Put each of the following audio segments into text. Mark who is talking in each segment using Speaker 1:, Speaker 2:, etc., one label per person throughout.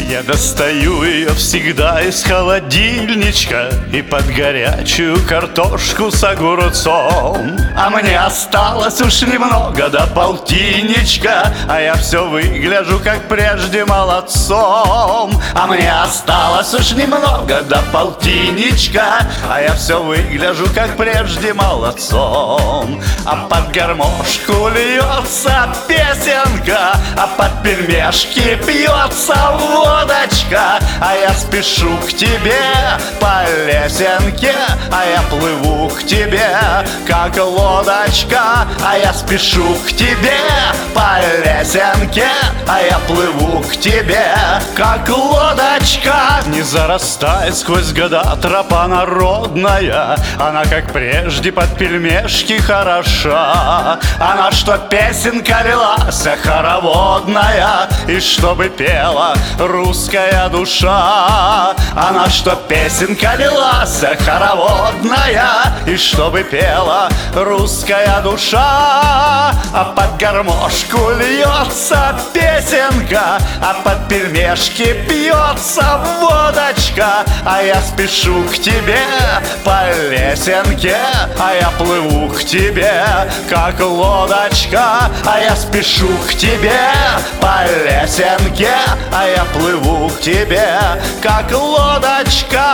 Speaker 1: Я достаю ее всегда из холодильничка и под горячую картошку с огурцом. А мне осталось уж немного до полтинничка, а я все выгляжу как прежде молодцом. А мне осталось уж немного до полтинничка, а я все выгляжу как прежде молодцом. А под гармошку льется песенка, а под пельмешки пьется водочка. А я спешу к тебе по лесенке, а я плыву к тебе, как лодочка. А я спешу к тебе по лесенке, а я плыву к тебе, как лодочка. Не зарастает сквозь года тропа народная, она, как прежде, под пельмешки хороша. Она, что песенка лилась хороводная, и чтобы пела русская душа. Она, что песенка лилась хороводная, и чтобы пела русская душа. А под гармошку льется песенка, а под пельмешки пьется водочка. А я спешу к тебе по лесенке, а я плыву к тебе, как лодочка. А я спешу к тебе по лесенке, а я плыву к тебе, как лодочка.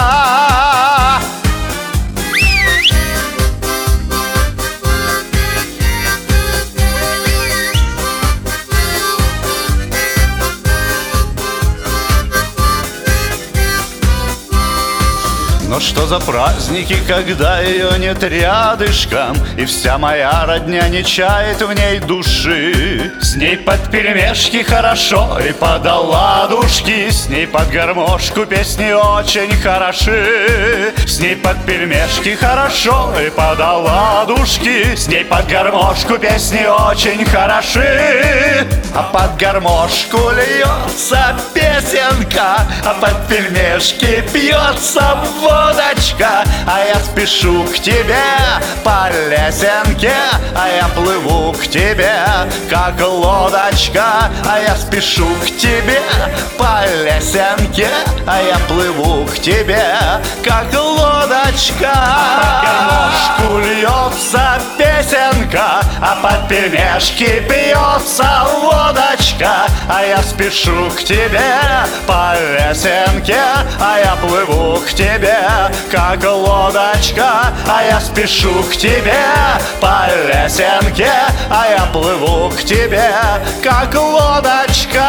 Speaker 1: Но что за праздники, когда ее нет рядышком, и вся моя родня не чает в ней души. С ней под пельмешки хорошо и под оладушки, с ней под гармошку песни очень хороши. С ней под пельмешки хорошо и под оладушки, с ней под гармошку песни очень хороши. А под гармошку льется песенка, а под пельмешки пьется водочка. А я спешу к тебе по лесенке, а я плыву к тебе, как лодочка. А я спешу к тебе по лесенке, а я плыву к тебе, как лодочка. Под гармошку льется песенка, а под пельмешки пьется водочка. А я спешу к тебе по лесенке, а я плыву к тебе, как лодочка. А я спешу к тебе по лесенке, а я плыву к тебе, как лодочка.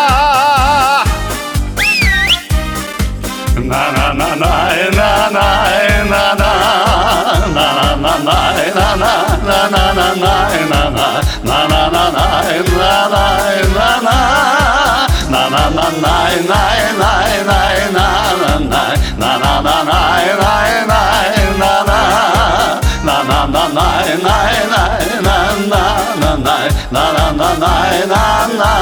Speaker 1: На-на-на-най, на-най, на-на, на-на-на-най, на-на, на-на-на-най, на-на, на-на-на-най, на-най, на-на, на-на-на-най, най, най, най, на-на-най, на-на-на-най, най, най, на-на, на-на-на-най, най, най, на-на, на-най, на-на-на-най, на-на.